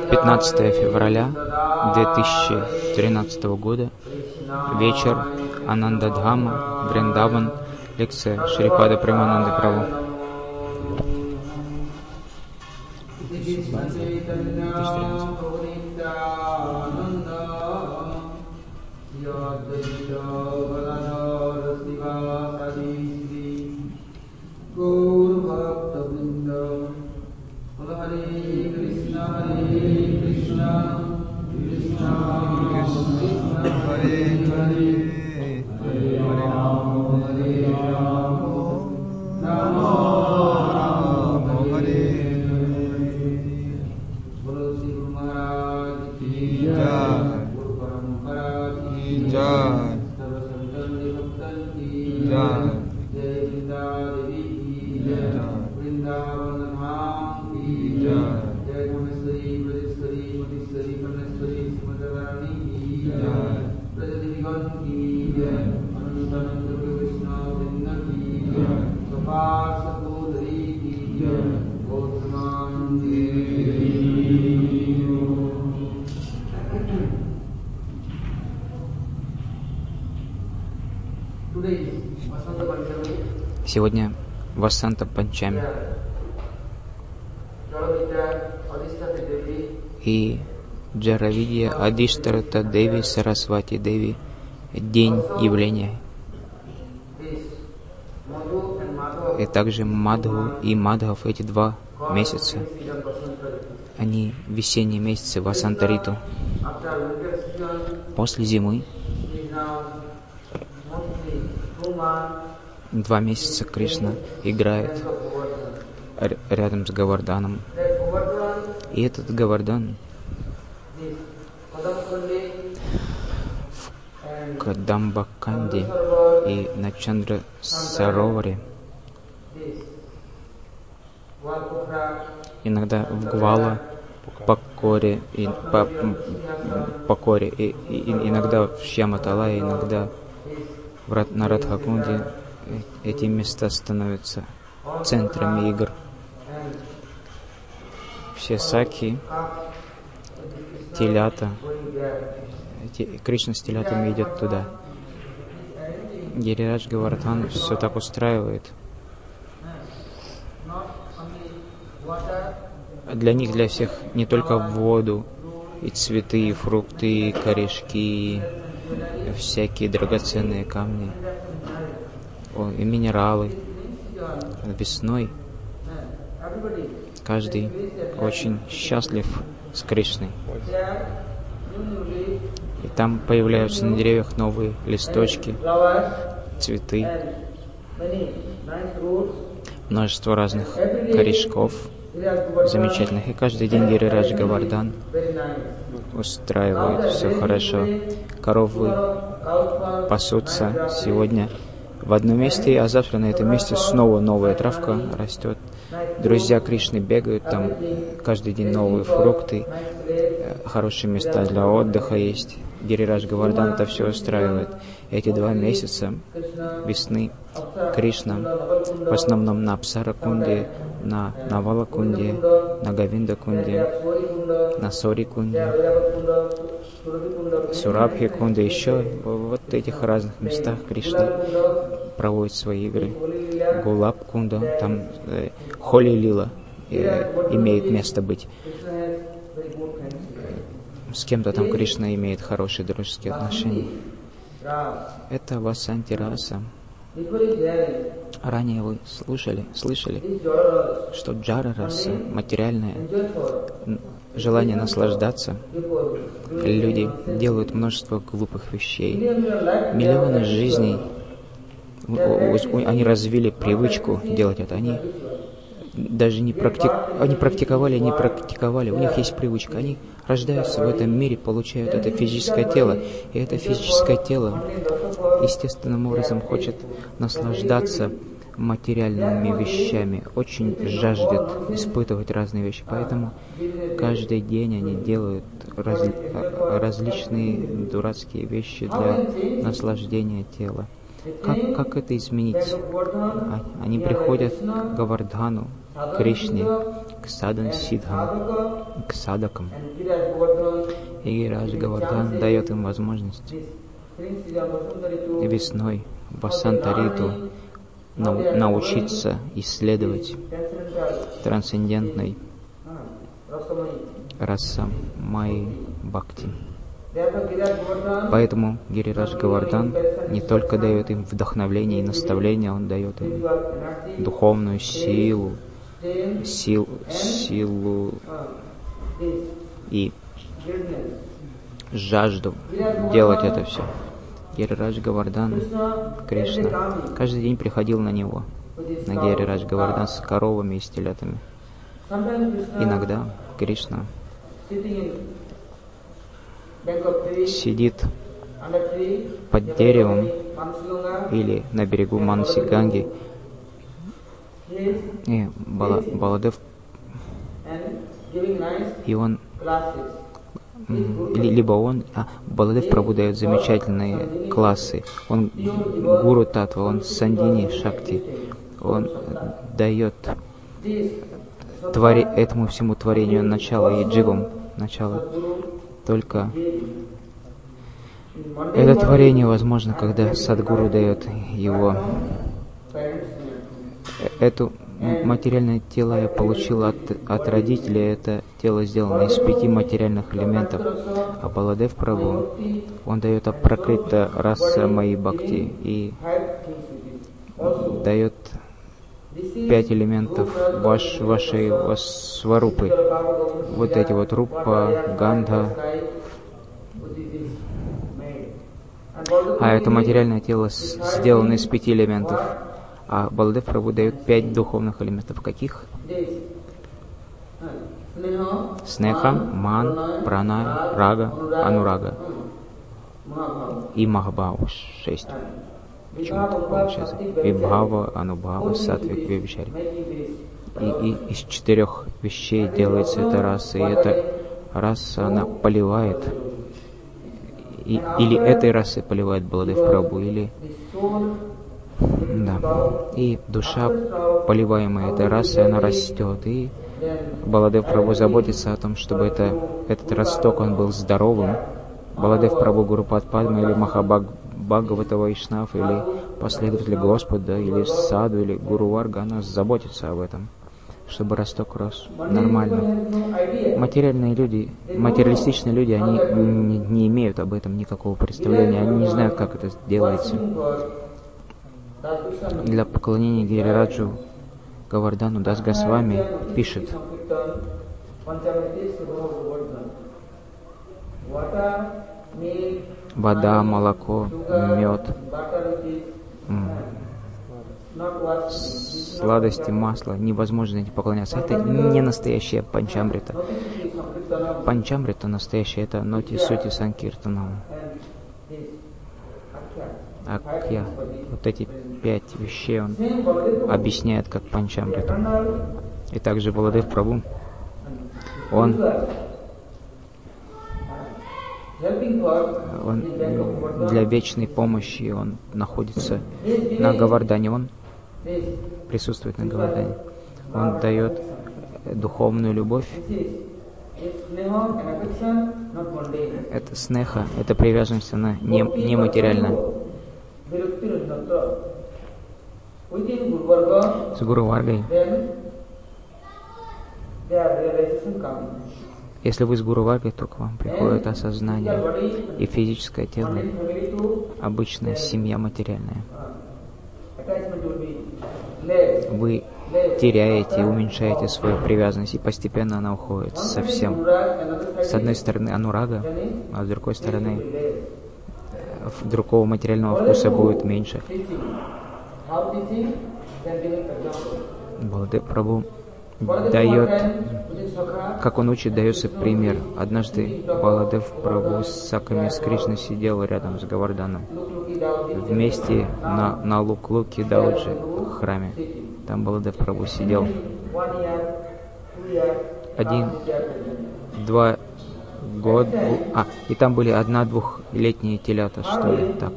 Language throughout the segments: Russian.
15 февраля 2013 года, вечер, Анандадхама, Вриндаван, лекция Шрипада Премананды Прабху. Сегодня Васанта Панчами, и Джаравидья Адиштарата Деви Сарасвати Деви, день явления. И также Мадху и Мадхав, эти 2 месяца, они весенние месяцы Васанта Риту. После зимы 2 месяца Кришна играет рядом с Говарданом. И этот Говардан в Кадамбаканде и на Чандра Сароваре, иногда в Гвала, Покоре, и иногда в Шьяматала, иногда на Радхакунде. Эти места становятся центрами игр. Все саки, телята, Кришна с телятами идет туда. Гирирадж Говардхан все так устраивает. Для них, для всех, не только воду, и цветы, и фрукты, и корешки, и всякие драгоценные камни, и минералы. Весной каждый очень счастлив с Кришной. И там появляются на деревьях новые листочки, цветы, множество разных корешков замечательных. И каждый день Гирирадж Говардан устраивает все хорошо. Коровы пасутся сегодня в одном месте, а завтра на этом месте снова новая травка растет. Друзья Кришны бегают, там каждый день новые фрукты, хорошие места для отдыха есть. Гирирадж Говардан это все устраивает. Эти 2 месяца весны Кришна в основном на Апсара-кунде, на Навала-кунде, на Говинда-кунде, на Сори-кунде, Сурабхи-кунде, еще в вот этих разных местах Кришна проводит свои игры. Гулаб-кунда, там Холи-лила имеет место быть. С кем-то там Кришна имеет хорошие дружеские отношения. Это Васанти Раса. Ранее вы слышали, что Джара Раса, материальное желание наслаждаться, люди делают множество глупых вещей. Миллионы жизней, они развили привычку делать это. Они даже они практиковали, у них есть привычка. Они рождаются в этом мире, получают это физическое тело, и это физическое тело естественным образом хочет наслаждаться материальными вещами, очень жаждет испытывать разные вещи. Поэтому каждый день они делают различные дурацкие вещи для наслаждения тела. Как это изменить? Они приходят к Говардхану Кришне, к Садан Сидхам, к садакам. И Гирирадж Говардхан дает им возможность весной, в Басанта-риту, научиться исследовать трансцендентной раса Майи Бхакти. Поэтому Гирирадж Говардхан не только дает им вдохновление и наставление, он дает им духовную силу и жажду делать это все. Гирирадж Говардхан, Кришна, каждый день приходил на него, на Гирирадж Говардхан с коровами и с телятами. Иногда Кришна сидит под деревом или на берегу Манси Ганги, и Баладев, и он, Баладев Прабху дает замечательные классы. Он Гуру Татва, он Сандини Шакти, он дает этому всему творению начало и дживам начало. Только это творение возможно, когда Садгуру дает его. Это материальное тело я получил от родителей. Это тело сделано из 5 материальных элементов. А Баладев Прабху, он дает апракрита раса Майи Бхакти и дает 5 элементов вашей сварупы. Вот эти вот рупа, гандха. А это материальное тело сделано из 5 элементов. А Баладев Прабху дает 5 духовных элементов. Каких? Снеха, ман, прана, рага, анурага и махабхава. 6. Почему-то получается. Вибхава, анубхава, сатвик, вибхачари. И из 4 вещей делается эта раса. И эта раса, она поливает. Или этой расой поливает Баладев Прабху, или... Да. И душа, поливаемая этой расой, она растет. И Баладев Прабху заботится о том, чтобы этот росток, он был здоровым. Баладев Прабху, Гурупад Падма, или Бхагавата Вайшнав, или последователь Господа, или Саду, или Гуру Варга, она заботится об этом, чтобы росток рос нормально. Материальные люди, материалистичные люди, они не имеют об этом никакого представления, они не знают, как это делается. Для поклонения Гирираджу Говардхану Дас Госвами пишет: вода, молоко, мед, сладости, масло, невозможно не поклоняться. Это не настоящая панчамрита. Панчамрита настоящая, это Ноти Сути Санкиртанам. Акья. Вот эти 5 вещей он объясняет как панчамриту. И также Баладев Прабху, он для вечной помощи, он находится на Говардхане, он присутствует на Говардхане. Он дает духовную любовь. Это снеха, это привязанность, она нематериальна. С Гуру Варгой, если вы с Гуру Варгой, то к вам приходит осознание, и физическое тело, обычная семья материальная. Вы теряете, уменьшаете свою привязанность, и постепенно она уходит совсем. С одной стороны анурага, а с другой стороны другого материального вкуса будет меньше. Баладев Прабху дает, как он учит, дается пример. Однажды Баладев Прабху с Саками, с Кришной сидел рядом с Говардханом вместе на Лук-Луки Дауджи в храме. Там Баладев Прабху сидел 1-2 года, и там были 1-2-летние телята, что ли, так.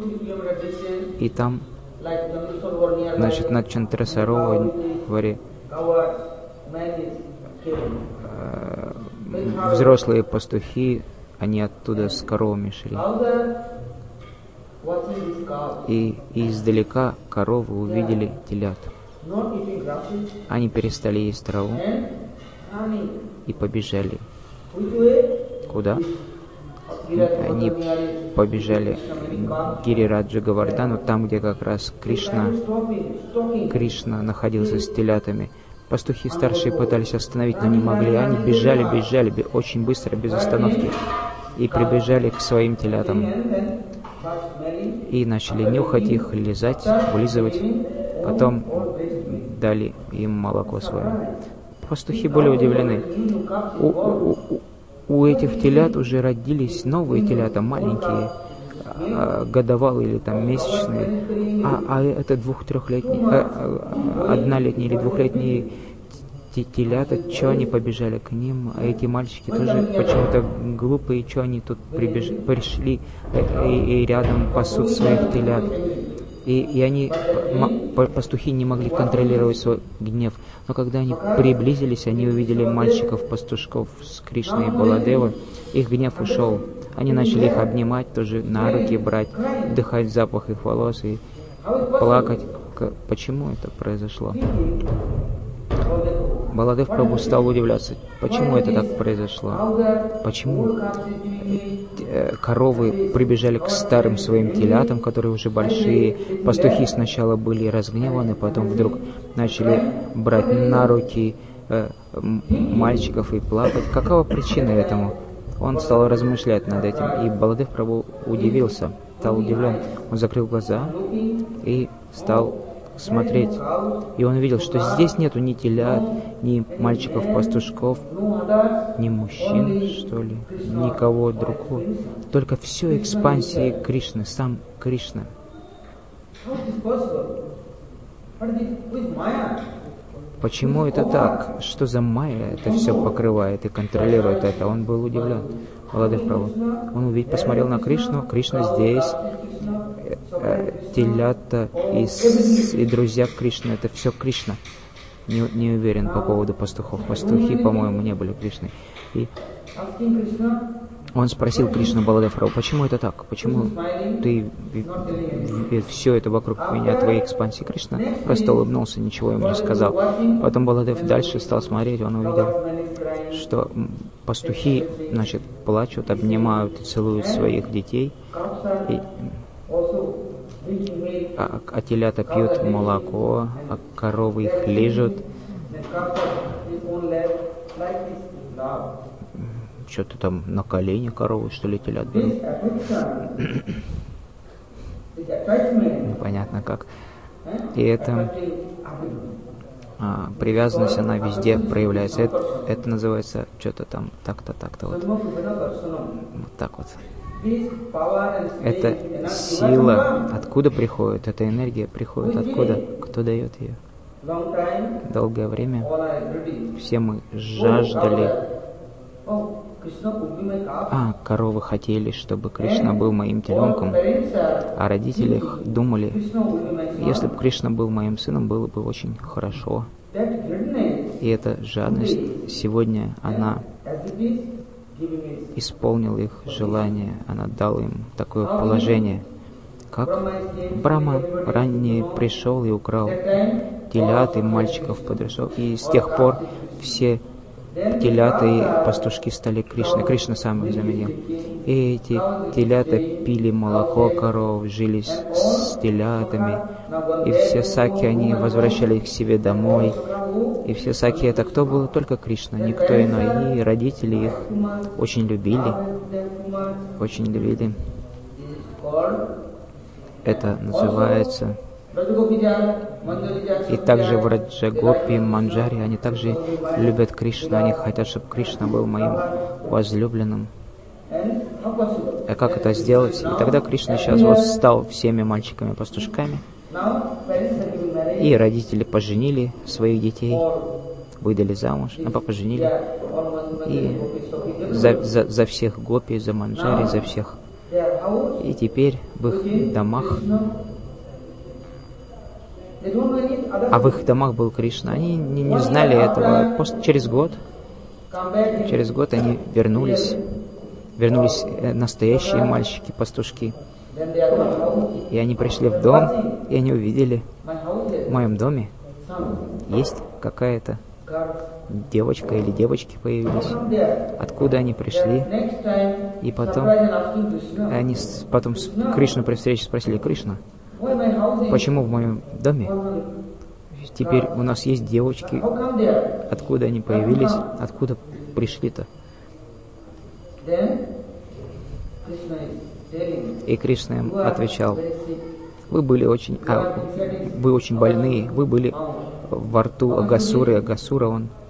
И там, значит, на Чантрасароваре взрослые пастухи, они оттуда с коровами шли. И издалека коровы увидели телят. Они перестали есть траву и побежали. Куда? Они побежали к Гирираджа Говардхану, там, где как раз Кришна находился с телятами. Пастухи старшие пытались остановить, но не могли. Они бежали очень быстро, без остановки, и прибежали к своим телятам. И начали нюхать их, лизать, вылизывать. Потом дали им молоко свое. Пастухи были удивлены. У этих телят уже родились новые телята, маленькие, годовалые или там месячные, а это 1-летние или 2-летние телята, что они побежали к ним, а эти мальчики тоже почему-то глупые, что они тут пришли и рядом пасут своих телят. И они, пастухи, не могли контролировать свой гнев. Но когда они приблизились, они увидели мальчиков-пастушков с Кришной и Баладевой. Их гнев ушел. Они начали их обнимать, тоже на руки брать, вдыхать запах их волос и плакать. Почему это произошло? Баладев Прабху стал удивляться, почему это так произошло, почему коровы прибежали к старым своим телятам, которые уже большие. Пастухи сначала были разгневаны, потом вдруг начали брать на руки мальчиков и плакать. Какова причина этому? Он стал размышлять над этим, и Баладев Прабху удивился, стал удивлен. Он закрыл глаза и стал смотреть, и он видел, что здесь нету ни телят, ни мальчиков-пастушков, ни мужчин, что ли, никого другого. Только все экспансии Кришны, сам Кришна. Почему это так? Что за майя это все покрывает и контролирует это? Он был удивлен. Баладев Прабху. Он посмотрел на Кришну. Кришна здесь. Телята и друзья Кришны. Это все Кришна. Не уверен по поводу пастухов. Пастухи, по-моему, не были Кришной. И он спросил Кришну Баладев Прабху, почему это так? Почему ты все это вокруг меня, твои экспансии? Кришна просто улыбнулся, ничего ему не сказал. Потом Баладев дальше стал смотреть, он увидел, что пастухи, значит, плачут, обнимают и целуют своих детей, а телята пьют молоко, а коровы их лижут. Что-то там на колени коровы, что ли, телят берут. Непонятно как. И это привязанность, она везде проявляется. Это называется что-то там так-то, так-то вот. Вот так вот. Эта сила откуда приходит? Эта энергия приходит откуда? Кто дает ее? Долгое время все мы жаждали. Коровы хотели, чтобы Кришна был моим теленком, а родители думали, если бы Кришна был моим сыном, было бы очень хорошо. И эта жадность сегодня, она исполнила их желание, она дала им такое положение, как Брахма ранее пришел и украл телят и мальчиков-подростков, и с тех пор все телята и пастушки стали Кришной. Кришна сам их заменил. И эти телята пили молоко коров, жили с телятами. И все саки, они возвращали их к себе домой. И все саки, это кто был? Только Кришна, никто иной. И родители их очень любили. Очень любили. Это называется... И также в Раджагопи, Манджари, они также любят Кришну, они хотят, чтобы Кришна был моим возлюбленным. А как это сделать? И тогда Кришна сейчас вот стал всеми мальчиками-пастушками, и родители поженили своих детей, выдали замуж, а поженили, и за всех гопи, за Манджари, за всех. И теперь в их домах А в их домах был Кришна. Они не знали этого. Через год они вернулись настоящие мальчики-пастушки. И они пришли в дом, и они увидели, в моем доме есть какая-то девочка или девочки появились. Откуда они пришли? И потом Кришну при встрече спросили: Кришна, почему в моем доме теперь у нас есть девочки? Откуда они появились? Откуда пришли-то? И Кришна им отвечал: вы очень больные, вы были во рту Агасуры. Агасура,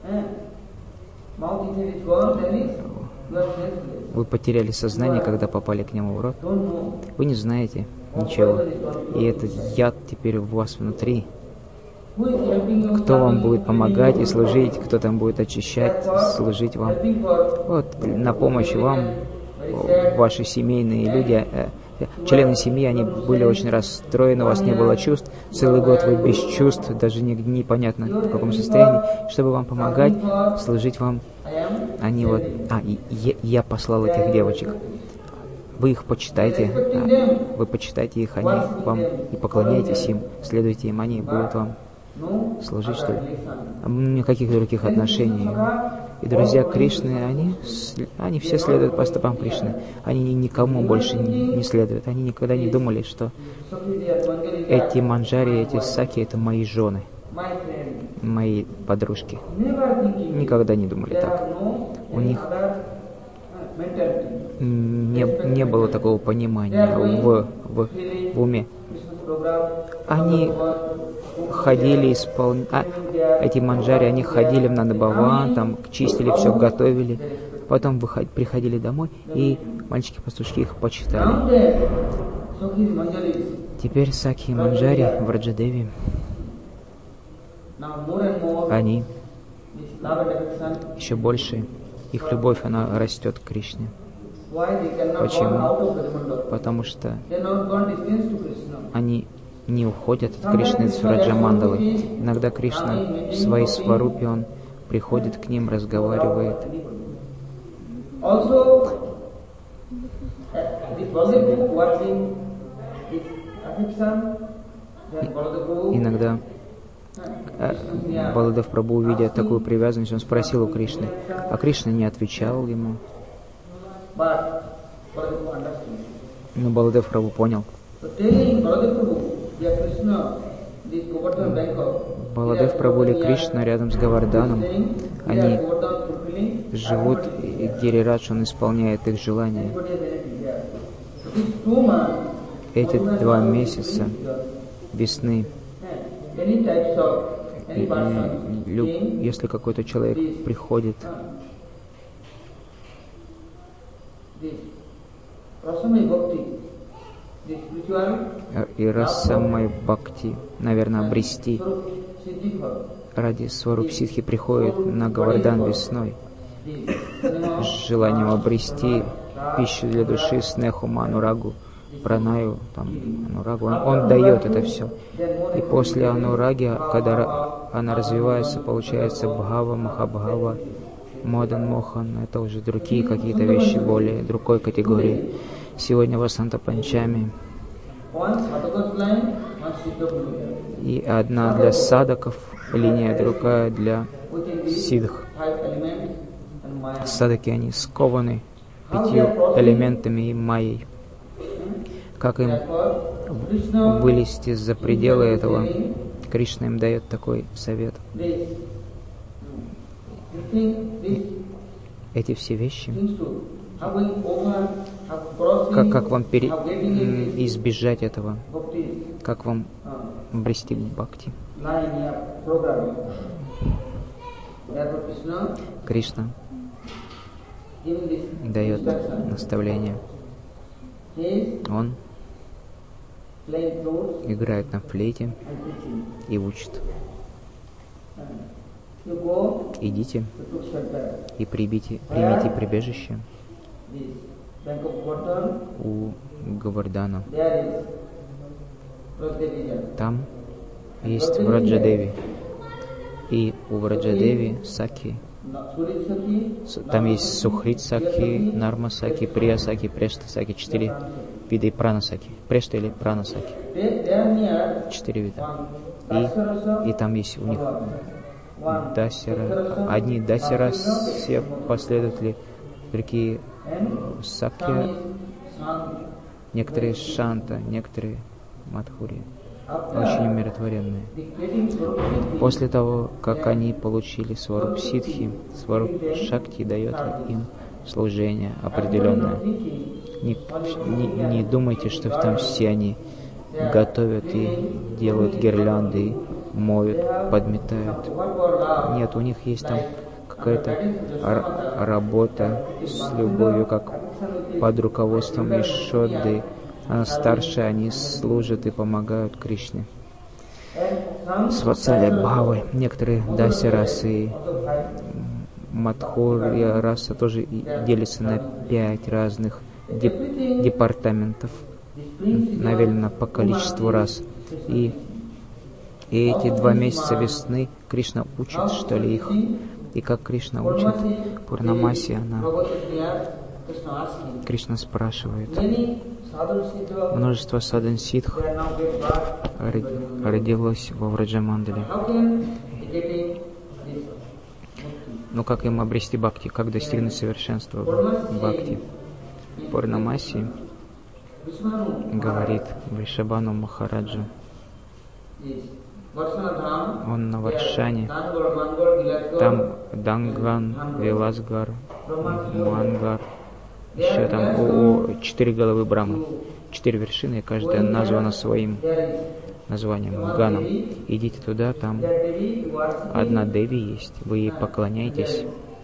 вы потеряли сознание, когда попали к нему в рот. Вы не знаете ничего. И этот яд теперь у вас внутри. Кто вам будет помогать и служить, кто там будет очищать, служить вам. Вот, на помощь вам, ваши семейные люди, члены семьи, они были очень расстроены, у вас не было чувств, целый год вы без чувств, даже непонятно в каком состоянии, чтобы вам помогать, служить вам. Они вот, я послал этих девочек. Вы их почитайте, вы почитайте их, они вам и поклоняйтесь им, следуйте им, они будут вам служить, что ли. Никаких других отношений. И друзья Кришны, они все следуют по стопам Кришны. Они никому больше не следуют. Они никогда не думали, что эти манджари, эти саки — это мои жены, мои подружки. Никогда не думали так. У них не было такого понимания в уме. Они ходили, эти манджари, они ходили в Нандабаван, там чистили все, готовили, потом приходили домой, и мальчики-пастушки их почитали. Теперь саки и манджари в Раджадеви, они еще больше, их любовь, она растет к Кришне. Почему? Потому что они не уходят от Кришны с Раджамандалы. Иногда Кришна в своей сварупе, он приходит к ним, разговаривает. Иногда Баладев Прабху, увидя такую привязанность, он спросил у Кришны, а Кришна не отвечал ему. Но Баладев Прабху понял. Баладев Прабху или Кришна рядом с Говарданом, они живут, и Гирирадж, он исполняет их желания. Эти 2 месяца весны, если какой-то человек приходит и расамай бхакти, наверное, обрести ради сварупсидхи, приходит на Говардан весной с желанием обрести пищу для души, снеху, манурагу, пранаю, анурагу, он дает это все. И после анураги, когда она развивается, получается бхава, махабхава, модан, мохан, это уже другие какие-то вещи, более другой категории. Сегодня Васанта Панчами. И одна для садаков линия, другая для сиддх. Садаки, они скованы 5 элементами и майей. Как им вылезти за пределы этого? Кришна им дает такой совет. Эти все вещи, как вам избежать этого? Как вам обрести бхакти? Кришна дает наставление. Он играет на флейте и учит. Идите и примите прибежище у Говардана. Там есть Враджадеви. И у Враджадеви Саки, там есть Сухрит Саки, Нарма Саки, Прия Саки, Прешта Саки, 4 вида и Прана Саки. Прешта или Прана Саки. 4 вида. И там есть у них Дасера, одни Дасера, все последователи, другие Сакья, некоторые Шанта, некоторые Мадхури, очень умиротворенные. После того, как они получили Сваруб Сидхи, Сваруб Шакти дает им служение определенное. Не думайте, что там все они готовят и делают гирлянды, моют, подметают. Нет, у них есть там какая-то работа с любовью, как под руководством Ишоды. Она старшая, они служат и помогают Кришне. С Ватсалия Бхавы. Некоторые Даси расы, Мадхурья раса тоже делятся на 5 разных департаментов, навелено по количеству рас. И эти 2 месяца весны Кришна учит, что ли, их. И как Кришна учит Пурнамаси, Кришна спрашивает. Множество садан ситх родилось во Враджамандале. Но как им обрести бхакти? Как достигнуть совершенства бхакти? Пурнамаси говорит Вришабхану Махараджу. Он на Варшане. Там Данган, Виласгар, Мангар. Еще там 4 головы Брамы. 4 вершины, и каждая названа своим названием, Ганом. Идите туда, там одна Деви есть, вы ей поклоняетесь.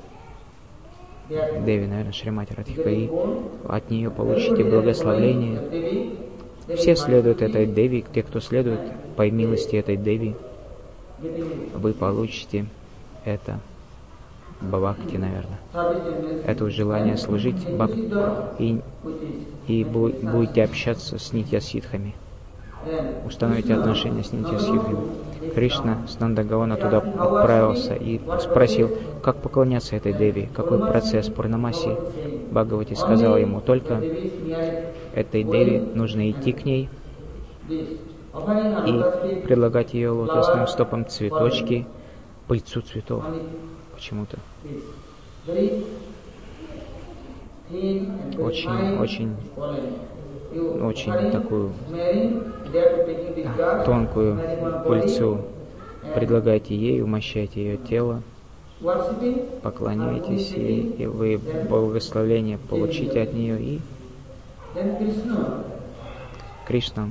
Деви, наверное, Шримати Радхика, и от нее получите благословение. Все следуют этой Деви, те, кто следует по милости этой Деви, вы получите это бхакти, наверное. Это желание служить бхакти, и будете общаться с нитья-ситхами. Установите отношения с нитья-ситхами. Кришна с Нандагавана туда отправился и спросил, как поклоняться этой Деви, какой процесс Пурнамаси. Бхагавати сказал ему, только этой Деви нужно идти к ней и предлагать ее лотосным стопам цветочки, пыльцу цветов почему-то. Очень такую тонкую пыльцу предлагайте ей, умощайте ее тело, поклоняйтесь, и вы благословение получите от нее. И Кришна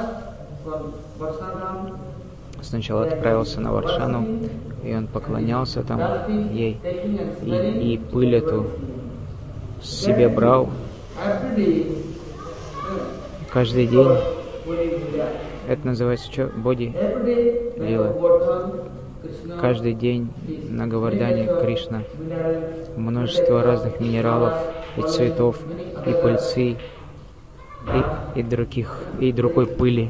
сначала отправился на Варшану, и он поклонялся там ей, и пыль эту себе брал каждый день. Это называется что? Боди Лила. Каждый день на Говардхане Кришна множество разных минералов и цветов, и пыльцы, и другой пыли,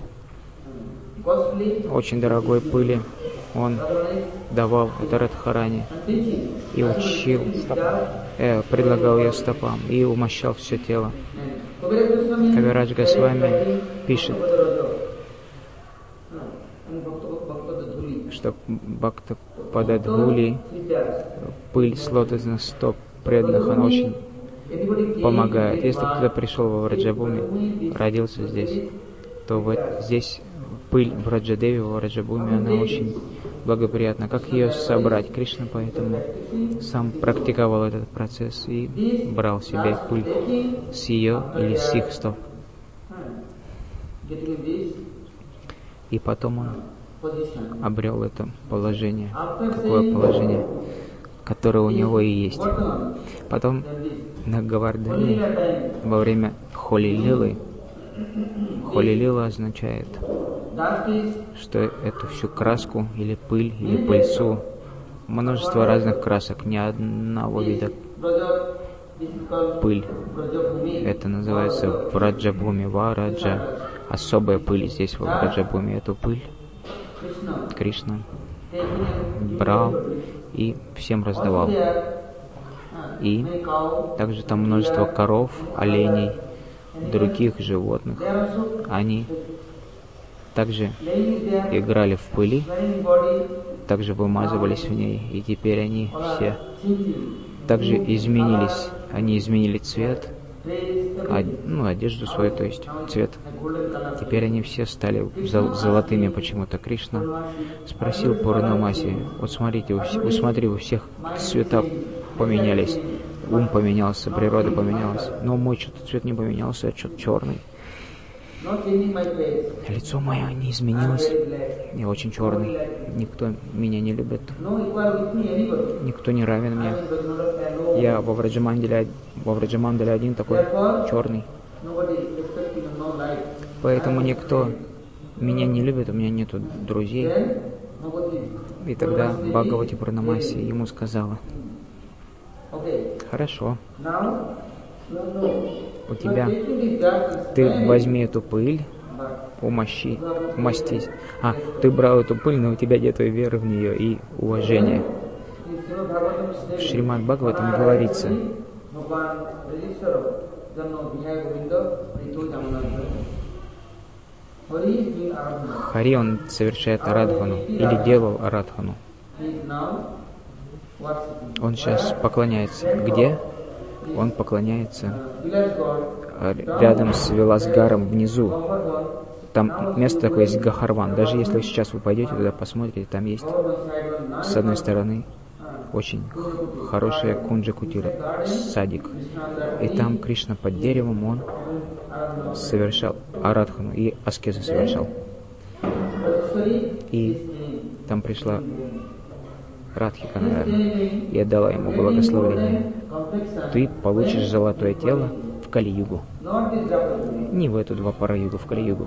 очень дорогой пыли он давал это Радхарани и учил, предлагал ее стопам и умощал все тело. Кавирадж Госвами пишет, что Бхакта Пададхули, пыль с лотосных стоп преданных, она очень помогает. Если кто-то пришел во Враджабхуми, родился здесь, то здесь пыль в Враджадеви, в Враджабхуми, она очень благоприятна. Как ее собрать? Кришна поэтому сам практиковал этот процесс и брал себе пыль с ее или с их стоп. И потом он обрел это положение. Какое положение? Которое у него и есть. Потом на Говардхане во время Холи-лилы, Холи-лила означает, что эту всю краску или пыль, или пыльцу, множество разных красок, ни одного вида пыль. Это называется Враджабхуми, Вараджа. Особая пыль здесь во Враджабхуми. Эту пыль Кришна брал и всем раздавал. И также там множество коров, оленей, других животных. Они также играли в пыли, также вымазывались в ней, и теперь они все также изменились. Они изменили цвет, одежду свою, то есть цвет. Теперь они все стали золотыми почему-то. Кришна спросил Пурнамаси: вот смотрите, у всех цвета поменялись, ум поменялся, природа поменялась, но мой что-то цвет не поменялся, а что-то черный. Лицо мое не изменилось, я очень черный, никто меня не любит, никто не равен мне. Я во Враджамандале один такой черный. Поэтому никто меня не любит, у меня нету друзей. И тогда Бхагавати Пурнамаси ему сказала: хорошо, у тебя, ты возьми эту пыль, умастись. Ты брал эту пыль, но у тебя нет веры в нее и уважения. В Шримад Бхагаватам говорится: Хари, он совершает арадхану или делал арадхану. Он сейчас поклоняется. Где? Он поклоняется рядом с Виласгаром внизу. Там место такое есть, Гахарван. Даже если сейчас вы пойдете туда, посмотрите, там есть с одной стороны очень хорошая кунджа-кутира, садик. И там Кришна под деревом, он совершал арадхану и аскезу совершал. И там пришла Радхика, наверное, и отдала ему благословение: ты получишь золотое тело в Кали-югу. Не в эту Двапара-югу, в Кали-югу.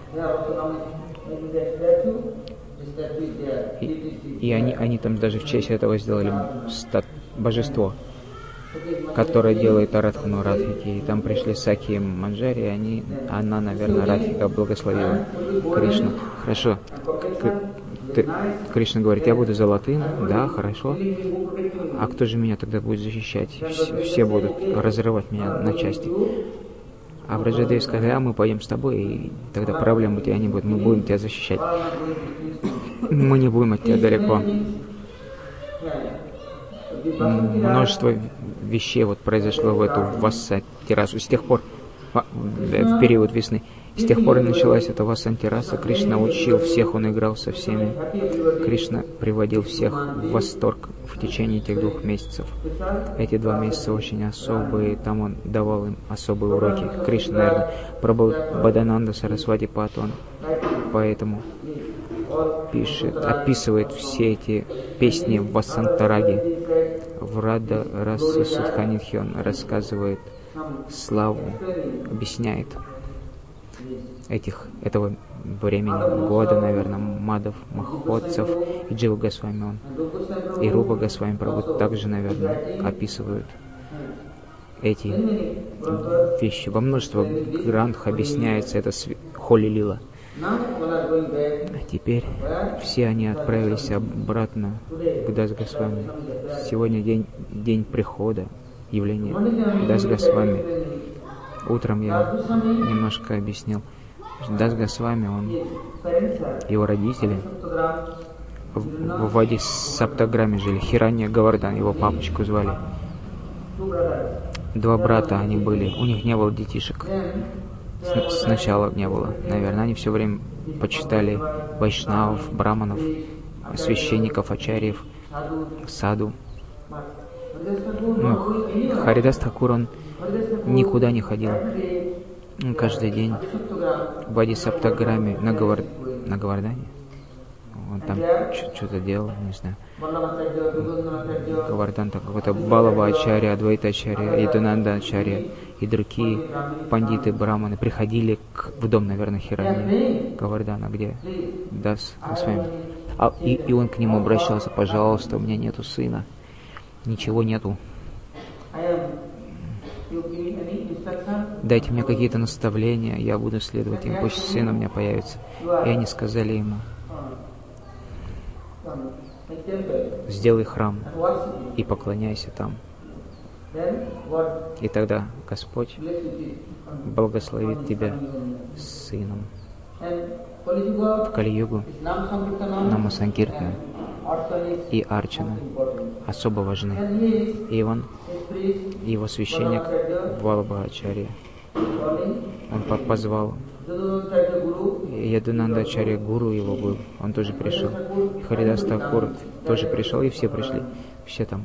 И они там даже в честь этого сделали божество, которое делает арадхану Радхики. И там пришли Саки Манджари, она, наверное, Радхика благословила Кришну. Хорошо. Кришна говорит: я буду золотым, да, хорошо. А кто же меня тогда будет защищать? Все будут разрывать меня на части. А Враджадеви сказали: мы пойдем с тобой, и тогда проблем у тебя не будет, мы будем тебя защищать. Мы не будем от тебя далеко. Множество вещей произошло в эту Вассантирасу. С тех пор, в период весны, с тех пор и началась эта Вассантираса. Кришна учил всех, он играл со всеми. Кришна приводил всех в восторг в течение этих 2 месяцев. Эти 2 месяца очень особые, там он давал им особые уроки. Кришна, наверное, пробовал Бадананда Сарасвати Пат, он поэтому описывает все эти песни в Вассантараге. В Рада Раса Судханидхи он рассказывает славу, объясняет этого времени, года, наверное, Мадав, Махотцев и Джива Госвами он. И Рупа Госвами Прабху также, наверное, описывают эти вещи. Во множество грантах объясняется это Холи Лила. Теперь все они отправились обратно к Дас Госвами. Сегодня день прихода, явления Дас Госвами. Утром я немножко объяснил. Дас Госвами, его родители в Вади Саптаграме жили. Хиранья Гавардан, его папочку звали. 2 брата они были, у них не было детишек. Сначала не было, наверное, они все время почитали вайшнавов, браманов, священников, ачарьев, саду. Харидас Тхакур, он никуда не ходил. Каждый день в Вади Саптаграме на Гавардане он там что-то делал, не знаю. Гавардан, там какой-то Балава Ачарья, Адвайта Ачарья, Ядунанда Ачарья и другие пандиты, браманы приходили в дом, наверное, Хирани Гавардана, где Дас Госвами. И он к нему обращался: пожалуйста, у меня нету сына, ничего нету. Дайте мне какие-то наставления, я буду следовать им, пусть сын у меня появится. И они сказали ему: сделай храм и поклоняйся там. И тогда Господь благословит тебя сыном. В Кали-югу Нама-санкиртана и Арчана особо важны. И он, его священник Валабхачарья, он позвал Ядунанда-ачарья, гуру его был, он тоже пришел. Харидас Такур тоже пришел, и все пришли, все там.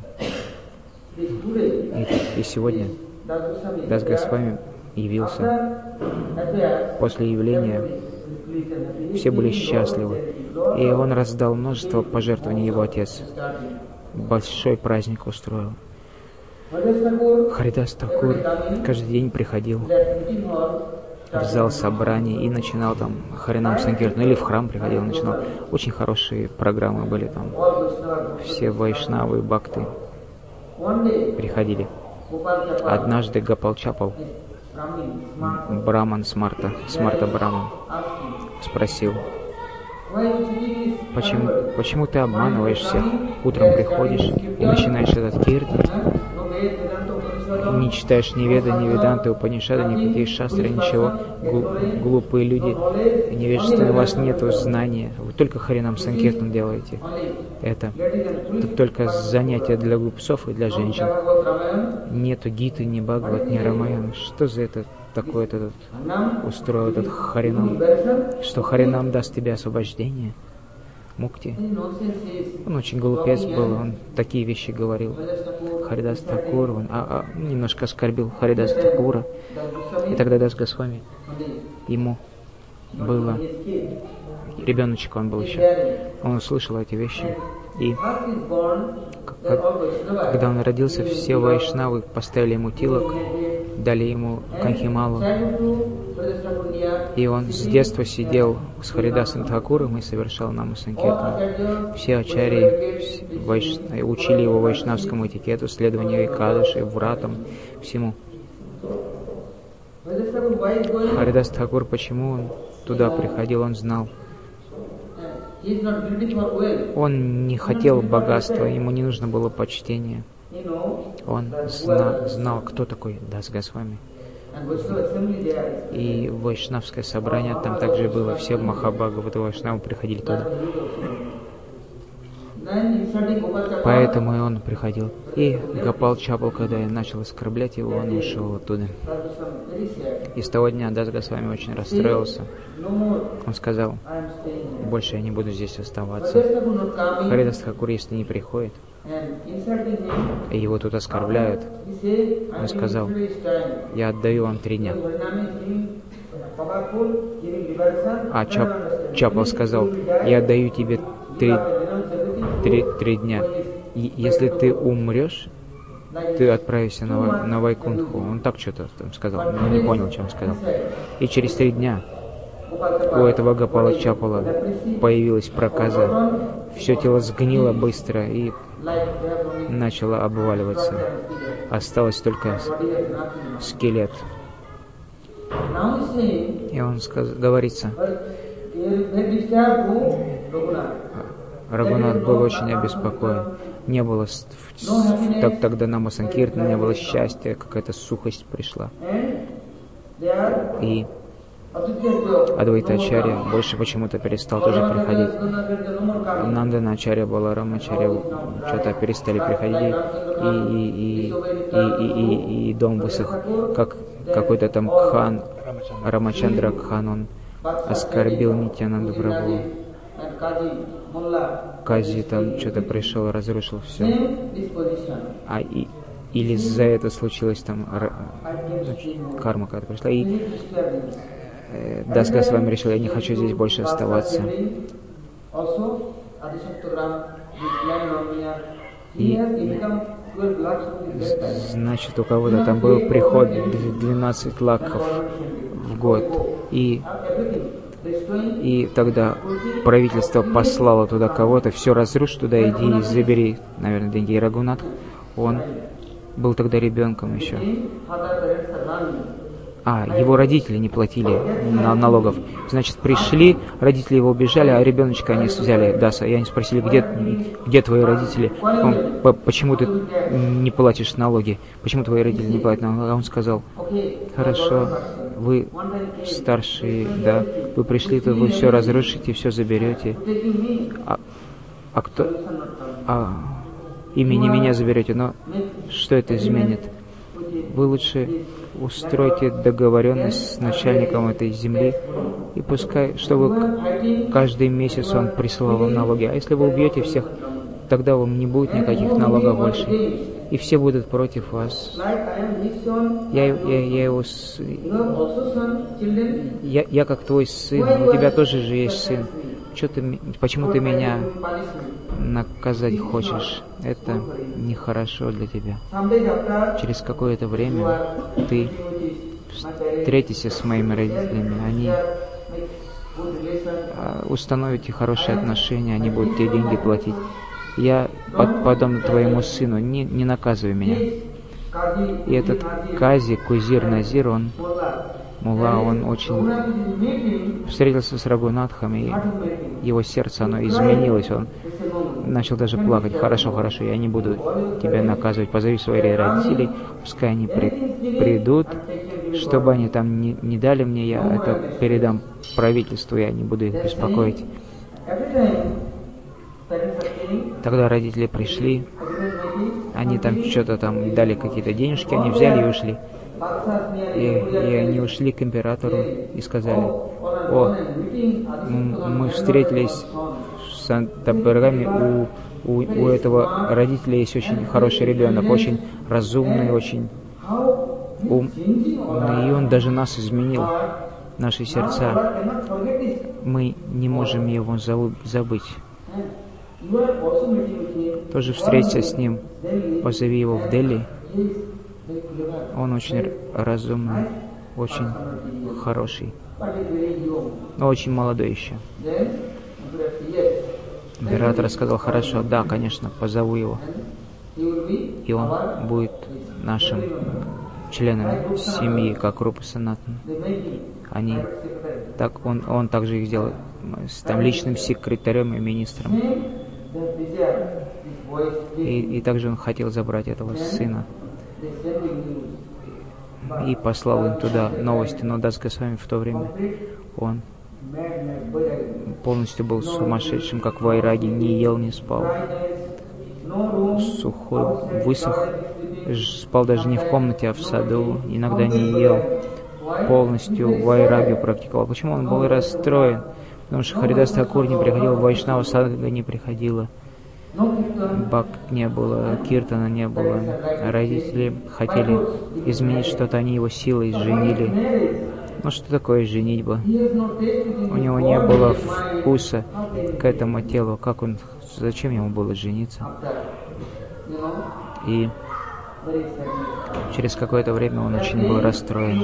И сегодня Дас Госвами явился. После явления все были счастливы, и он раздал множество пожертвований, его отец. Большой праздник устроил. Харидас Такур каждый день приходил в зал собраний и начинал там Харинам Санкиртан, или в храм приходил, начинал. Очень хорошие программы были там. Все вайшнавы, бхакты приходили. Однажды Гопал Чапал, Браман Смарта Браман, спросил: почему ты обманываешь всех? Утром приходишь и начинаешь этот киртан, не читаешь ни Веда, ни Веданты, Упанишады, никакие шастры, ничего. Глупые люди, невежественные, у вас нет знания. Вы только Харинам Санкиртан делаете. Это только занятия для глупцов и для женщин. Нету Гиты, ни Бхагават, ни Рамаян. Что за это такое-то устроил этот Харинам? Что Харинам даст тебе освобождение? Мукти. Он очень глупец был, он такие вещи говорил. Харидас Такур, он немножко оскорбил Харидас Такура. И тогда Дас Госвами, ему было, ребеночек он был еще, он услышал эти вещи. И когда он родился, все вайшнавы поставили ему тилок, дали ему канхималу. И он с детства сидел с Харидасом Такуром и совершал Нама Санкиртан. Все ачарьи учили его вайшнавскому этикету, следованию экадаши, вратам, всему. Харидас Такур, почему он туда приходил, он знал. Он не хотел богатства, ему не нужно было почтения. Он знал, кто такой Дас Госвами. И вайшнавское собрание там также было. Все Махабхагаваты вайшнавы приходили туда. Поэтому и он приходил. И Гопал Чапал, когда я начал оскорблять его, он ушел оттуда. И с того дня Дас Госвами очень расстроился. Он сказал: больше я не буду здесь оставаться. Харидас Такур, если не приходит, и его тут оскорбляют, он сказал: я отдаю вам 3 дня. А Чапал сказал: я отдаю тебе 3 дня. И если ты умрешь, ты отправишься на Вайкунтху. Он так что-то там сказал, но не понял, что он сказал. И через 3 дня у этого Гопала Чапала появилась проказа. Все тело сгнило быстро и начало обваливаться. Осталось только скелет. И он говорится, Рагунат был очень обеспокоен. Не было тогда Нама Санкиртана, не было счастья, какая-то сухость пришла. И Адвайта-ачарья больше почему-то перестал тоже приходить. Нандана-ачарья, Баларама-ачарья что-то перестали приходить, и дом высох. Как какой-то там хан, Рамачандра Кхан, он оскорбил Нитьянанду Прабху. Кази там что-то пришел, разрушил все. Или за это случилось там карма какая-то пришла. И Дас Госвами решил: я не хочу здесь больше оставаться. И значит, у кого-то там был приход 12 лакхов в год. И тогда правительство послало туда кого-то: все разрушь, туда иди и забери, наверное, деньги. И Рагунат, он был тогда ребенком еще. его родители не платили налогов. Значит, пришли, родители его убежали, а ребеночка они взяли, Даса. И они спросили, где твои родители? Почему ты не платишь налоги? Почему твои родители не платят налоги? А он сказал, хорошо, вы старшие, да, вы пришли тут, вы все разрушите, все заберете. Имени меня заберете, но что это изменит? Вы лучше устройте договоренность с начальником этой земли, и пускай, чтобы каждый месяц он присылал вам налоги. А если вы убьете всех, тогда вам не будет никаких налогов больше. И все будут против вас. Я как твой сын, у тебя тоже же есть сын. Почему ты меня наказать хочешь? Это нехорошо для тебя. Через какое-то время ты встретишься с моими родителями, они установите хорошие отношения, они будут тебе деньги платить. Я подобно твоему сыну, не наказывай меня. И этот Кази, Кузир Назир, он очень встретился с Рагунатхом, и его сердце, оно изменилось, он начал даже плакать. Хорошо, я не буду тебя наказывать, позови своих родителей, пускай они придут, чтобы они там не дали мне, я это передам правительству, я не буду их беспокоить. Тогда родители пришли, они там что-то там дали какие-то денежки, они взяли и ушли. И они ушли к императору и сказали, мы встретились в Санта-Бергаме, у этого родителя есть очень хороший ребенок, очень разумный, очень умный, и он даже нас изменил, наши сердца. Мы не можем его забыть. Тоже встреться с ним, позови его в Дели. Он очень разумный, очень хороший, но очень молодой еще. Император сказал, хорошо, да, конечно, позову его. И он будет нашим членом семьи, как Рупа Санатан. Он также их сделал там личным секретарем и министром. И также он хотел забрать этого сына. И послал им туда новости. Но Дас Госвами в то время, он полностью был сумасшедшим, как Вайраги, не ел, не спал. Сухой, высох, спал даже не в комнате, а в саду, иногда не ел. Полностью Вайрагию практиковал. Почему он был расстроен? Потому что Харидас Такур не приходил, Вайшнава Садхага не приходила. Бхакт не было, Киртана не было. Родители хотели изменить что-то, они его силой женили. Ну что такое женитьба? У него не было вкуса к этому телу. Зачем ему было жениться? И через какое-то время он очень был расстроен.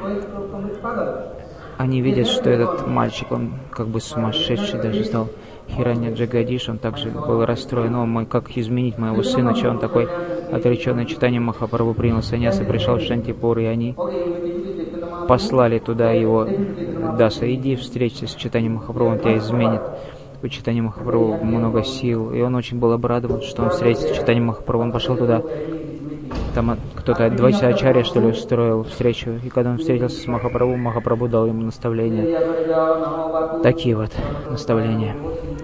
Они видят, что этот мальчик, он как бы сумасшедший даже стал. Хиранья Джагадиш, он также был расстроен. Как изменить моего сына, что он такой отреченный? Читание Махапрабху принял саньяс и пришел в Шантипур, и они послали туда его. Даса, иди встречайся с Читанием Махапрабху, он тебя изменит. У Читания Махапрабху много сил, и он очень был обрадован, что он встретится с Читанием Махапрабху. Он пошел туда. Там кто-то, Двайчарья, что ли, устроил встречу. И когда он встретился с Махапрабху, Махапрабху дал ему наставления. Такие вот наставления.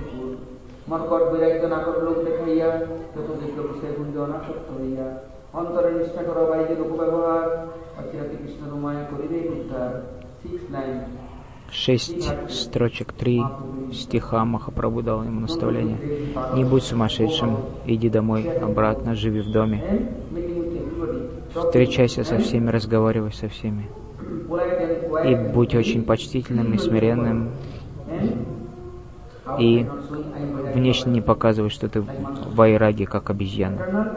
Шесть строчек, 3 стиха Махапрабху дал ему наставление. Не будь сумасшедшим, иди домой, обратно, живи в доме. Встречайся со всеми, разговаривай со всеми. И будь очень почтительным и смиренным. И внешне не показывай, что ты вайраги, как обезьяна.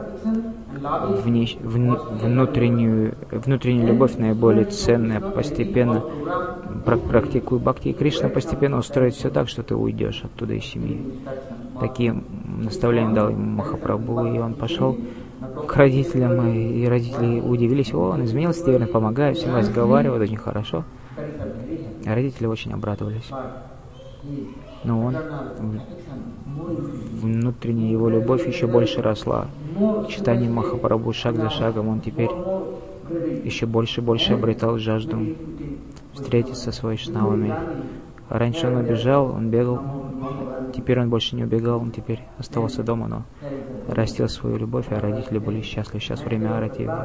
Внутреннюю любовь наиболее ценная, постепенно практикуй бхакти. И Кришна постепенно устроит все так, что ты уйдешь оттуда из семьи. Такие наставления дал ему Махапрабху, и он пошел к родителям, и родители удивились: о, он изменился, теперь помогает, всем разговаривает, очень хорошо. Родители очень обрадовались. Но он, внутренняя его любовь еще больше росла. Читанием Махапрабху шаг за шагом он теперь еще больше и больше обретал жажду встретиться с вайшнавами. Раньше он убежал, он бегал, теперь он больше не убегал, он теперь оставался дома, но растил свою любовь, а родители были счастливы. Сейчас время арати.